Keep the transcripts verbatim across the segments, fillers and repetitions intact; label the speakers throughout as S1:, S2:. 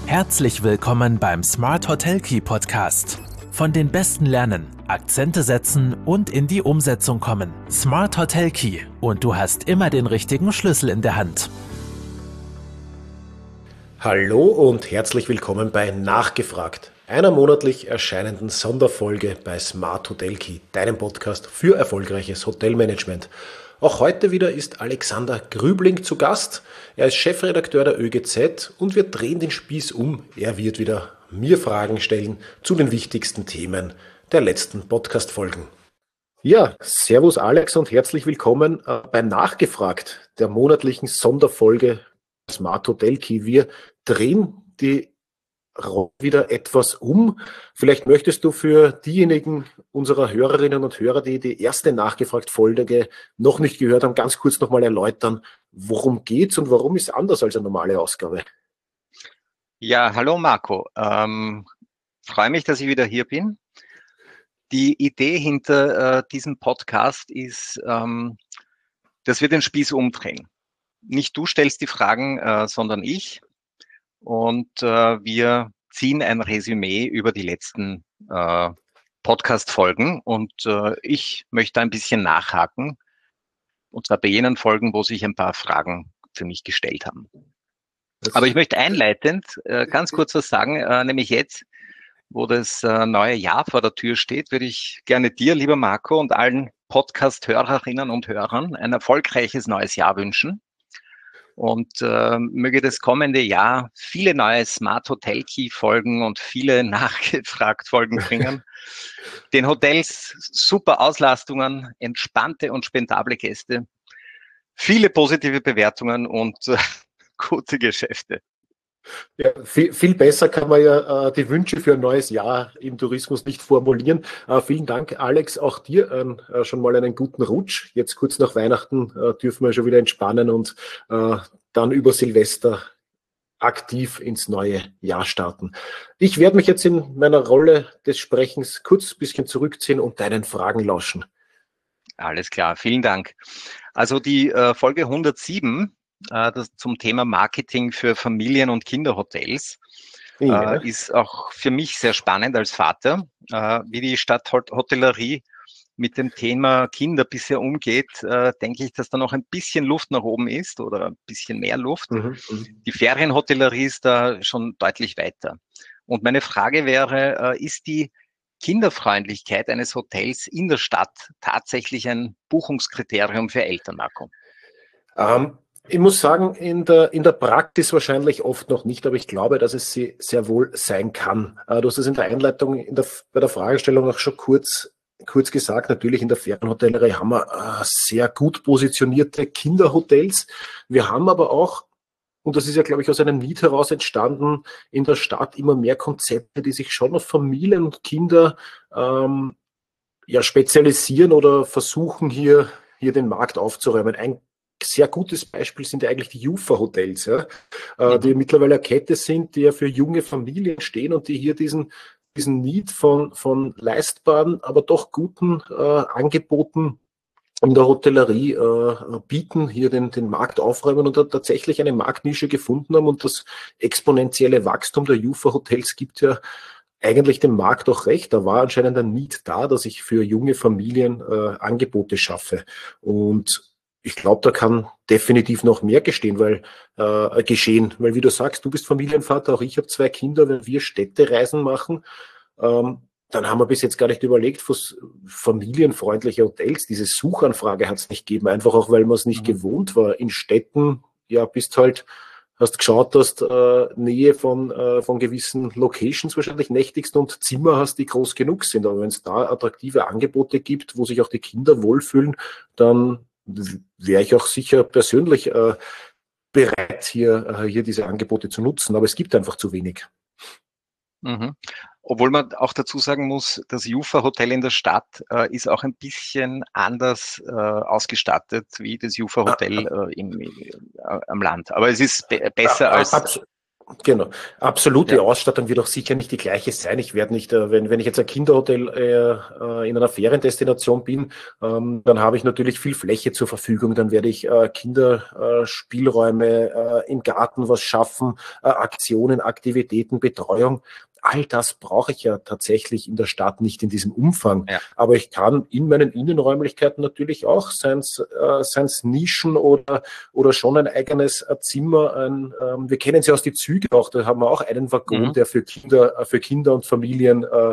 S1: Herzlich willkommen beim Smart Hotel Key Podcast. Von den Besten lernen, Akzente setzen und in die Umsetzung kommen. Smart Hotel Key und du hast immer den richtigen Schlüssel in der Hand.
S2: Hallo und herzlich willkommen bei Nachgefragt, einer monatlich erscheinenden Sonderfolge bei Smart Hotel Key, deinem Podcast für erfolgreiches Hotelmanagement. Auch heute wieder ist Alexander Grübling zu Gast. Er ist Chefredakteur der Ö G Z und wir drehen den Spieß um. Er wird wieder mir Fragen stellen zu den wichtigsten Themen der letzten Podcast-Folgen. Ja, servus Alex und herzlich willkommen bei Nachgefragt, der monatlichen Sonderfolge Smart Hotel Key. Wir drehen die Rolle wieder etwas um. Vielleicht möchtest du für diejenigen unserer Hörerinnen und Hörer, die die erste Nachgefragt-Folge noch nicht gehört haben, ganz kurz nochmal erläutern, worum geht's und warum ist es anders als eine normale Ausgabe?
S3: Ja, hallo Marco. Ähm, freue mich, dass ich wieder hier bin. Die Idee hinter äh, diesem Podcast ist, ähm, dass wir den Spieß umdrehen. Nicht du stellst die Fragen, äh, sondern ich. Und äh, wir ziehen ein Resümee über die letzten äh, Podcast-Folgen. Und äh, ich möchte ein bisschen nachhaken. Und zwar bei jenen Folgen, wo sich ein paar Fragen für mich gestellt haben. Das Aber ich möchte einleitend äh, ganz kurz was sagen, äh, nämlich jetzt, wo das äh, neue Jahr vor der Tür steht, würde ich gerne dir, lieber Marco, und allen Podcast-Hörerinnen und Hörern ein erfolgreiches neues Jahr wünschen. Und äh, möge das kommende Jahr viele neue Smart Hotel Key Folgen und viele nachgefragt Folgen bringen. Den Hotels super Auslastungen, entspannte und spendable Gäste, viele positive Bewertungen und äh, gute Geschäfte.
S2: Ja, viel, viel besser kann man ja äh, die Wünsche für ein neues Jahr im Tourismus nicht formulieren. Äh, vielen Dank, Alex, auch dir äh, schon mal einen guten Rutsch. Jetzt kurz nach Weihnachten äh, dürfen wir schon wieder entspannen und äh, dann über Silvester aktiv ins neue Jahr starten. Ich werde mich jetzt in meiner Rolle des Sprechens kurz ein bisschen zurückziehen und deinen Fragen lauschen.
S3: Alles klar, vielen Dank. Also die äh, Folge hundertsieben, das zum Thema Marketing für Familien- und Kinderhotels, ja. äh, ist auch für mich sehr spannend als Vater, äh, wie die Stadthotellerie mit dem Thema Kinder bisher umgeht. Äh, denke ich, dass da noch ein bisschen Luft nach oben ist oder ein bisschen mehr Luft. Mhm. Die Ferienhotellerie ist da schon deutlich weiter. Und meine Frage wäre, äh, ist die Kinderfreundlichkeit eines Hotels in der Stadt tatsächlich ein Buchungskriterium für Eltern, Marco?
S2: Um. Ich muss sagen, in der, in der Praxis wahrscheinlich oft noch nicht, aber ich glaube, dass es sie sehr wohl sein kann. Du hast es in der Einleitung, in der, bei der Fragestellung auch schon kurz, kurz gesagt. Natürlich in der Ferienhotellerie haben wir äh, sehr gut positionierte Kinderhotels. Wir haben aber auch, und das ist ja, glaube ich, aus einem Need heraus entstanden, in der Stadt immer mehr Konzepte, die sich schon auf Familien und Kinder ähm, ja, spezialisieren oder versuchen, hier, hier den Markt aufzuräumen. Ein sehr gutes Beispiel sind ja eigentlich die Jufa-Hotels, ja, mhm. die mittlerweile eine Kette sind, die ja für junge Familien stehen und die hier diesen, diesen Need von, von leistbaren, aber doch guten äh, Angeboten in der Hotellerie äh, bieten, hier den, den Markt aufräumen und da tatsächlich eine Marktnische gefunden haben. Und das exponentielle Wachstum der Jufa-Hotels gibt ja eigentlich dem Markt auch recht. Da war anscheinend ein Need da, dass ich für junge Familien äh, Angebote schaffe. Und ich glaube, da kann definitiv noch mehr gestehen, weil, äh, geschehen, weil wie du sagst, du bist Familienvater, auch ich habe zwei Kinder, wenn wir Städtereisen machen, ähm, dann haben wir bis jetzt gar nicht überlegt, was familienfreundliche Hotels, diese Suchanfrage hat es nicht gegeben, einfach auch, weil man es nicht mhm. gewohnt war. In Städten, ja, bist halt, hast geschaut, dass du äh, Nähe von, äh, von gewissen Locations wahrscheinlich nächtigst und Zimmer hast, die groß genug sind. Aber wenn es da attraktive Angebote gibt, wo sich auch die Kinder wohlfühlen, dann wäre ich auch sicher persönlich äh, bereit, hier, äh, hier diese Angebote zu nutzen. Aber es gibt einfach zu wenig.
S3: Mhm. Obwohl man auch dazu sagen muss, das Jufa-Hotel in der Stadt äh, ist auch ein bisschen anders äh, ausgestattet wie das Jufa-Hotel äh, im, äh, am Land. Aber es ist be- besser
S2: Ah,
S3: als...
S2: abs- Genau. Absolute
S3: Ja.
S2: Ausstattung wird auch sicher nicht die gleiche sein. Ich werde nicht, äh, wenn, wenn ich jetzt ein Kinderhotel äh, in einer Feriendestination bin, ähm, dann habe ich natürlich viel Fläche zur Verfügung. Dann werde ich äh, Kinderspielräume äh, im Garten was schaffen, äh, Aktionen, Aktivitäten, Betreuung. All das brauche ich ja tatsächlich in der Stadt nicht in diesem Umfang.
S3: Ja.
S2: Aber ich kann in meinen Innenräumlichkeiten natürlich auch seins, äh, seins Nischen oder, oder schon ein eigenes äh, Zimmer. Ein, ähm, wir kennen sie aus die Züge auch. Da haben wir auch einen Waggon,
S3: Mhm.
S2: der für Kinder, äh, für Kinder und Familien äh,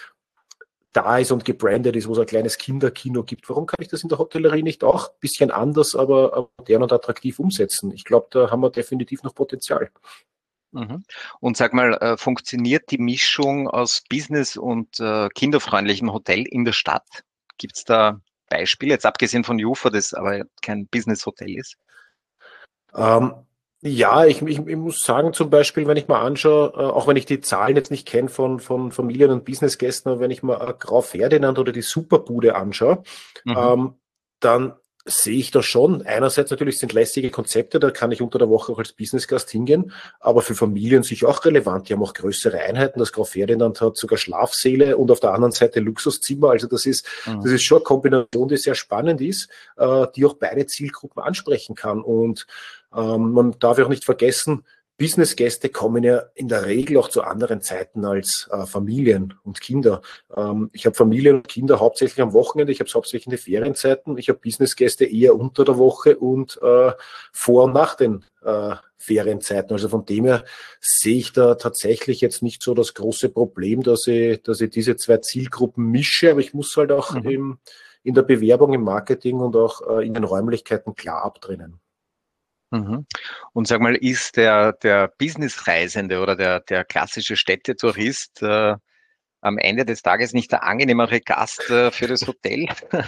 S2: da ist und gebrandet ist, wo es ein kleines Kinderkino gibt. Warum kann ich das in der Hotellerie nicht auch ein bisschen anders, aber, aber modern und attraktiv umsetzen? Ich glaube, da haben wir definitiv noch Potenzial.
S3: Mhm. Und sag mal, äh, funktioniert die Mischung aus Business und äh, kinderfreundlichem Hotel in der Stadt? Gibt es da Beispiele, jetzt abgesehen von Jufa, das aber kein Business-Hotel ist?
S2: Ähm, ja, ich, ich, ich muss sagen, zum Beispiel, wenn ich mal anschaue, äh, auch wenn ich die Zahlen jetzt nicht kenne von, von Familien- und Businessgästen, aber wenn ich mal äh, Grau Ferdinand oder die Superbude anschaue,
S3: Mhm.
S2: ähm, dann sehe ich da schon. Einerseits natürlich sind lässige Konzepte, da kann ich unter der Woche auch als Businessgast hingehen, aber für Familien sicher auch relevant. Die haben auch größere Einheiten. Das Grau Ferdinand hat sogar Schlafsäle und auf der anderen Seite Luxuszimmer. Also das ist,
S3: Mhm.
S2: das ist schon eine Kombination, die sehr spannend ist, äh, die auch beide Zielgruppen ansprechen kann. Und ähm, man darf auch nicht vergessen, Businessgäste kommen ja in der Regel auch zu anderen Zeiten als äh, Familien und Kinder. Ähm, ich habe Familien und Kinder hauptsächlich am Wochenende, ich habe es hauptsächlich in den Ferienzeiten, ich habe Businessgäste eher unter der Woche und äh, vor und nach den äh, Ferienzeiten. Also von dem her sehe ich da tatsächlich jetzt nicht so das große Problem, dass ich, dass ich diese zwei Zielgruppen mische, aber ich muss halt auch
S3: Mhm.
S2: im, in der Bewerbung, im Marketing und auch äh, in den Räumlichkeiten klar abtrennen.
S3: Mhm. Und sag mal, ist der, der Businessreisende oder der, der klassische Städtetourist äh, am Ende des Tages nicht der angenehmere Gast äh, für das Hotel?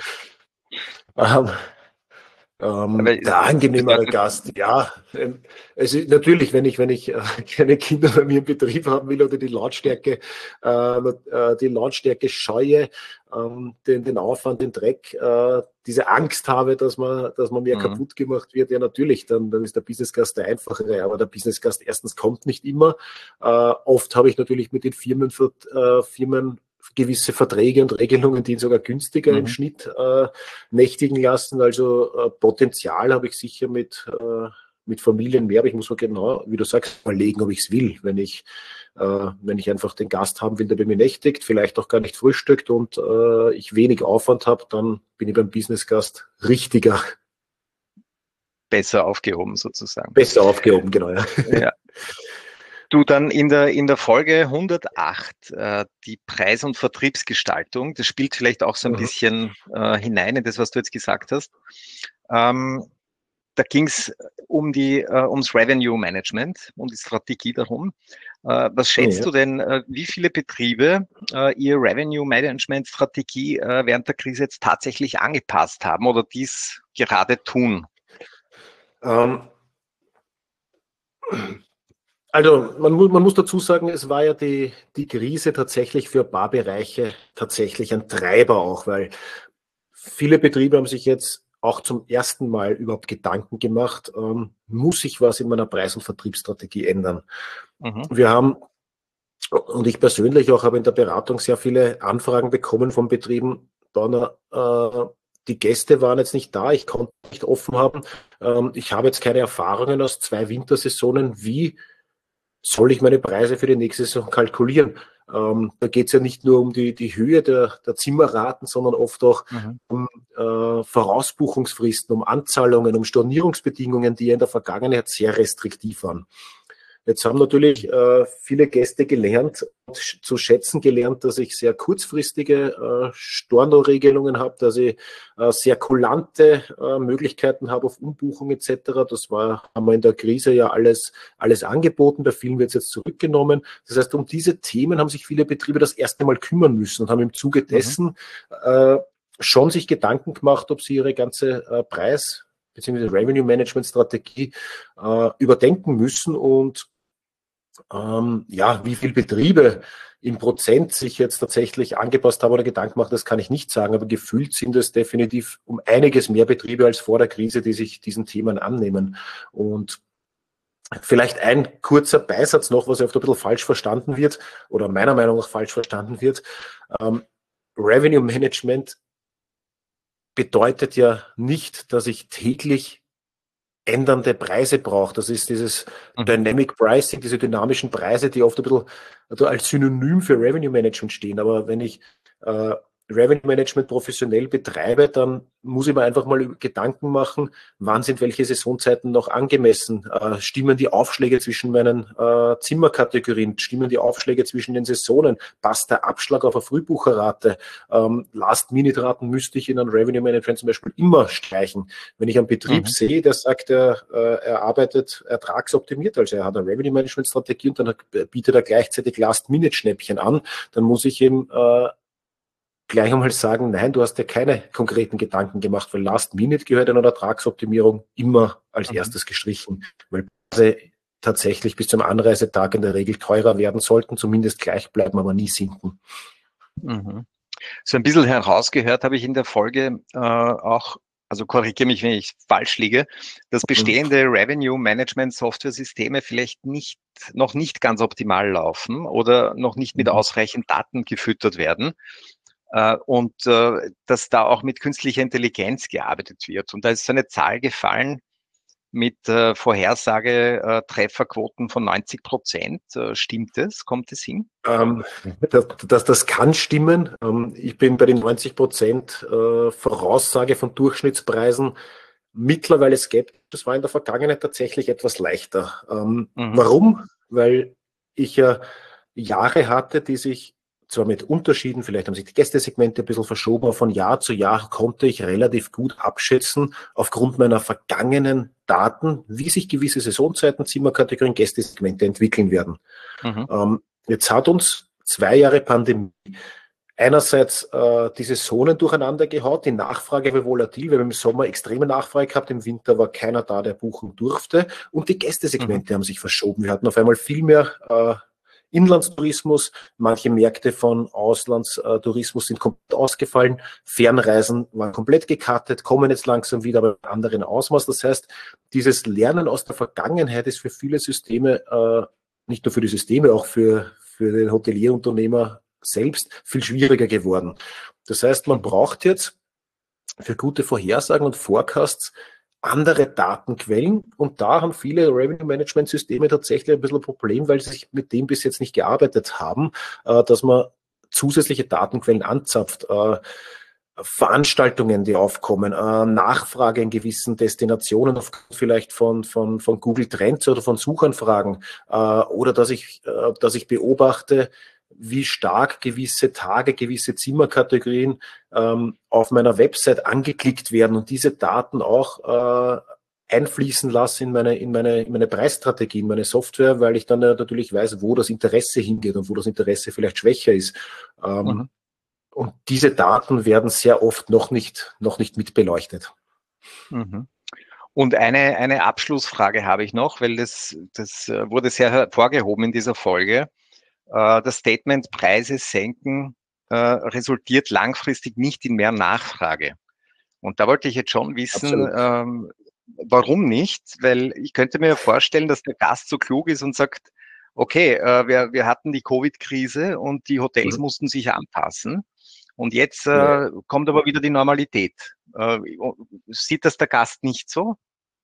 S2: Ähm, Ähm,
S3: Weil
S2: der
S3: es
S2: angenehmere
S3: bedeutet,
S2: Gast, ja. Ähm, es ist natürlich, wenn ich, wenn ich äh, keine Kinder bei mir im Betrieb haben will oder die Lautstärke, äh, äh, die Lautstärke scheue, ähm, den, den Aufwand, den Dreck, äh, diese Angst habe, dass man, dass man mir
S3: mhm.
S2: kaputt gemacht wird, ja natürlich, dann, dann ist der Businessgast der einfachere, aber der Businessgast erstens kommt nicht immer. Äh, oft habe ich natürlich mit den Firmen, äh, Firmen gewisse Verträge und Regelungen, die ihn sogar günstiger im
S3: Mhm.
S2: Schnitt äh, nächtigen lassen. Also äh, Potenzial habe ich sicher mit, äh, mit Familien mehr, aber ich muss mir genau, wie du sagst, überlegen, ob ich es will. Wenn ich, äh, wenn ich einfach den Gast haben will, der bei mir nächtigt, vielleicht auch gar nicht frühstückt und äh, ich wenig Aufwand habe, dann bin ich beim Businessgast richtiger,
S3: Besser aufgehoben sozusagen.
S2: besser aufgehoben, genau. Ja.
S3: Ja. Du, dann in der, in der Folge hundertacht, äh, die Preis- und Vertriebsgestaltung, das spielt vielleicht auch so ein
S2: Mhm.
S3: bisschen äh, hinein in das, was du jetzt gesagt hast. Ähm, da ging es um die, äh, ums Revenue Management, um die Strategie darum. Äh, was schätzt
S2: Ja.
S3: du denn, äh, wie viele Betriebe äh, ihr Revenue Management Strategie äh, während der Krise jetzt tatsächlich angepasst haben oder dies gerade tun?
S2: Ähm, Also man, mu man muss dazu sagen, es war ja die, die Krise tatsächlich für Barbereiche tatsächlich ein Treiber auch, weil viele Betriebe haben sich jetzt auch zum ersten Mal überhaupt Gedanken gemacht, ähm, muss ich was in meiner Preis- und Vertriebsstrategie ändern?
S3: Mhm.
S2: Wir haben, und ich persönlich auch, habe in der Beratung sehr viele Anfragen bekommen von Betrieben, Donner, äh, die Gäste waren jetzt nicht da, ich konnte nicht offen haben. Ähm, ich habe jetzt keine Erfahrungen aus zwei Wintersaisonen, wie soll ich meine Preise für die nächste Saison kalkulieren? Ähm, da geht es ja nicht nur um die, die Höhe der, der Zimmerraten, sondern oft auch
S3: Mhm.
S2: um äh, Vorausbuchungsfristen, um Anzahlungen, um Stornierungsbedingungen, die ja in der Vergangenheit sehr restriktiv waren. Jetzt haben natürlich äh, viele Gäste gelernt, zu schätzen gelernt, dass ich sehr kurzfristige äh, Storno-Regelungen habe, dass ich äh, sehr kulante äh, Möglichkeiten habe auf Umbuchung et cetera. Das war, haben wir in der Krise ja alles, alles angeboten, bei vielen wird es jetzt zurückgenommen. Das heißt, um diese Themen haben sich viele Betriebe das erste Mal kümmern müssen und haben im Zuge
S3: Mhm.
S2: dessen äh, schon sich Gedanken gemacht, ob sie ihre ganze äh, Preis- bzw. Revenue-Management-Strategie äh, überdenken müssen und ähm, ja, wie viele Betriebe im Prozent sich jetzt tatsächlich angepasst haben oder Gedanken machen, das kann ich nicht sagen, aber gefühlt sind es definitiv um einiges mehr Betriebe als vor der Krise, die sich diesen Themen annehmen. Und Vielleicht ein kurzer Beisatz noch, was oft ein bisschen falsch verstanden wird oder meiner Meinung nach falsch verstanden wird. Ähm, Revenue Management bedeutet ja nicht, dass ich täglich ändernde Preise brauche. Das ist dieses
S3: Mhm.
S2: Dynamic Pricing, diese dynamischen Preise, die oft ein bisschen also als Synonym für Revenue Management stehen. Aber wenn ich äh, Revenue Management professionell betreibe, dann muss ich mir einfach mal Gedanken machen, wann sind welche Saisonzeiten noch angemessen? Äh, stimmen die Aufschläge zwischen meinen äh, Zimmerkategorien? Stimmen die Aufschläge zwischen den Saisonen? Passt der Abschlag auf eine Frühbucherrate? Ähm, Last-Minute-Raten müsste ich in einem Revenue Management zum Beispiel immer streichen. Wenn ich einen Betrieb
S3: Mhm.
S2: sehe, der sagt, er, äh, er arbeitet ertragsoptimiert, also er hat eine Revenue Management Strategie und dann hat, bietet er gleichzeitig Last-Minute-Schnäppchen an, dann muss ich ihm äh, gleich einmal sagen, nein, du hast dir keine konkreten Gedanken gemacht, weil Last Minute gehört in einer Ertragsoptimierung immer als
S3: Mhm.
S2: erstes gestrichen, weil Preise tatsächlich bis zum Anreisetag in der Regel teurer werden sollten, zumindest gleich bleiben, aber nie sinken.
S3: Mhm. So ein bisschen herausgehört habe ich in der Folge äh, auch, also korrigiere mich, wenn ich falsch liege, dass bestehende Revenue Management Software-Systeme vielleicht nicht, noch nicht ganz optimal laufen oder noch nicht mit
S2: Mhm.
S3: ausreichend Daten gefüttert werden. Äh, und äh, dass da auch mit künstlicher Intelligenz gearbeitet wird. Und da ist so eine Zahl gefallen mit äh, Vorhersage äh, Trefferquoten von neunzig Prozent. Äh, stimmt es? Kommt es hin?
S2: Ähm, das, das, das kann stimmen. Ähm, ich bin bei den neunzig Prozent äh, Voraussage von Durchschnittspreisen mittlerweile skeptisch. Das war in der Vergangenheit tatsächlich etwas leichter. Ähm,
S3: Mhm.
S2: warum? Weil ich ja Jahre hatte, die sich zwar mit Unterschieden, vielleicht haben sich die Gästesegmente ein bisschen verschoben, aber von Jahr zu Jahr konnte ich relativ gut abschätzen, aufgrund meiner vergangenen Daten, wie sich gewisse Saisonzeiten, Zimmerkategorien, Gästesegmente entwickeln werden.
S3: Mhm.
S2: Ähm, jetzt hat uns zwei Jahre Pandemie einerseits äh, die Saisonen durcheinander gehaut, die Nachfrage war volatil, wir haben im Sommer extreme Nachfrage gehabt, im Winter war keiner da, der buchen durfte und die Gästesegmente
S3: Mhm.
S2: haben sich verschoben. Wir hatten auf einmal viel mehr äh, Inlandstourismus, manche Märkte von Auslandstourismus sind komplett ausgefallen, Fernreisen waren komplett gekartet, kommen jetzt langsam wieder, aber in anderen Ausmaß. Das heißt, dieses Lernen aus der Vergangenheit ist für viele Systeme, äh, nicht nur für die Systeme, auch für, für den Hotelierunternehmer selbst viel schwieriger geworden. Das heißt, man
S3: Mhm.
S2: braucht jetzt für gute Vorhersagen und Forecasts andere Datenquellen und da haben viele Revenue Management Systeme tatsächlich ein bisschen ein Problem, weil sie sich mit dem bis jetzt nicht gearbeitet haben, äh, dass man zusätzliche Datenquellen anzapft. Äh, Veranstaltungen, die aufkommen, äh, Nachfrage in gewissen Destinationen, vielleicht von, von, von Google Trends oder von Suchanfragen, äh, oder dass ich, äh, dass ich beobachte, wie stark gewisse Tage, gewisse Zimmerkategorien ähm, auf meiner Website angeklickt werden und diese Daten auch äh, einfließen lasse in meine, in meine, in meine Preisstrategie, in meine Software, weil ich dann äh, natürlich weiß, wo das Interesse hingeht und wo das Interesse vielleicht schwächer ist. Ähm,
S3: Mhm.
S2: und diese Daten werden sehr oft noch nicht, noch nicht mit beleuchtet.
S3: Mhm. Und eine, eine Abschlussfrage habe ich noch, weil das, das äh, wurde sehr hervorgehoben in dieser Folge. Äh, Das Statement Preise senken äh, resultiert langfristig nicht in mehr Nachfrage. Und da wollte ich jetzt schon wissen,
S2: Absolut.
S3: ähm, warum nicht? Weil ich könnte mir vorstellen, dass der Gast so klug ist und sagt, okay, äh, wir, wir hatten die Covid-Krise und die Hotels
S2: Mhm.
S3: mussten sich anpassen. Und jetzt
S2: Ja.
S3: äh, kommt aber wieder die Normalität. Äh, sieht das der Gast nicht so?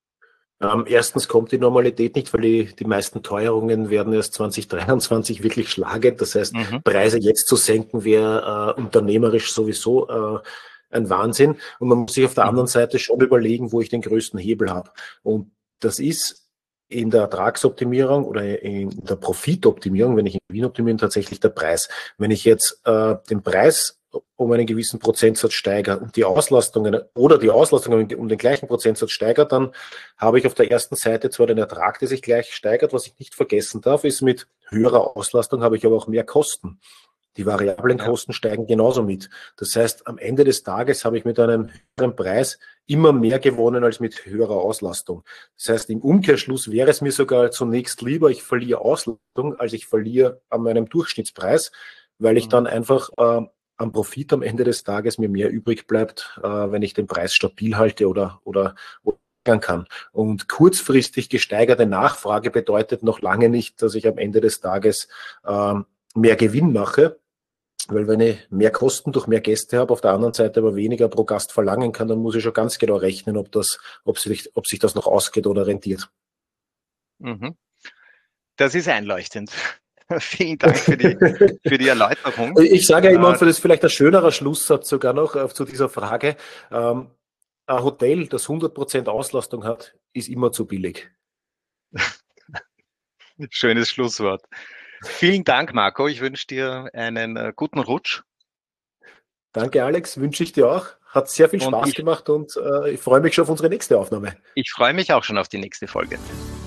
S2: Ähm, erstens kommt die Normalität nicht, weil die, die meisten Teuerungen werden erst zwanzig dreiundzwanzig wirklich schlagend. Das heißt,
S3: Mhm.
S2: Preise jetzt zu senken wäre äh, unternehmerisch sowieso äh, ein Wahnsinn. Und man muss sich auf der anderen
S3: Mhm.
S2: Seite schon überlegen, wo ich den größten Hebel habe. Und das ist in der Ertragsoptimierung oder in der Profitoptimierung, wenn ich in Gewinn optimiere, tatsächlich der Preis. Wenn ich jetzt äh, den Preis um einen gewissen Prozentsatz steigere und die Auslastungen oder die Auslastungen um den gleichen Prozentsatz steigert, dann habe ich auf der ersten Seite zwar den Ertrag, der sich gleich steigert. Was ich nicht vergessen darf, ist, mit höherer Auslastung habe ich aber auch mehr Kosten. Die variablen
S3: Ja.
S2: Kosten steigen genauso mit. Das heißt, am Ende des Tages habe ich mit einem höheren Preis immer mehr gewonnen als mit höherer Auslastung. Das heißt, im Umkehrschluss wäre es mir sogar zunächst lieber, ich verliere Auslastung, als ich verliere an meinem Durchschnittspreis, weil ich
S3: Mhm.
S2: dann einfach äh, am Profit am Ende des Tages mir mehr übrig bleibt, äh, wenn ich den Preis stabil halte oder, oder, oder kann. Und kurzfristig gesteigerte Nachfrage bedeutet noch lange nicht, dass ich am Ende des Tages ähm, mehr Gewinn mache. Weil wenn ich mehr Kosten durch mehr Gäste habe, auf der anderen Seite aber weniger pro Gast verlangen kann, dann muss ich schon ganz genau rechnen, ob das, ob sich, ob sich das noch ausgeht oder rentiert.
S3: Mhm. Das ist einleuchtend. Vielen Dank für die, für die Erläuterung.
S2: Ich sage ja immer, und das ist vielleicht ein schönerer Schlusssatz sogar noch äh, zu dieser Frage, ähm, ein Hotel, das hundert Prozent Auslastung hat, ist immer zu billig.
S3: Schönes Schlusswort. Vielen Dank, Marco. Ich wünsche dir einen äh, guten Rutsch.
S2: Danke, Alex. Wünsche ich dir auch. Hat sehr viel Spaß
S3: ich,
S2: gemacht und äh, ich freue mich schon auf unsere nächste Aufnahme.
S3: Ich freue mich auch schon auf die nächste Folge.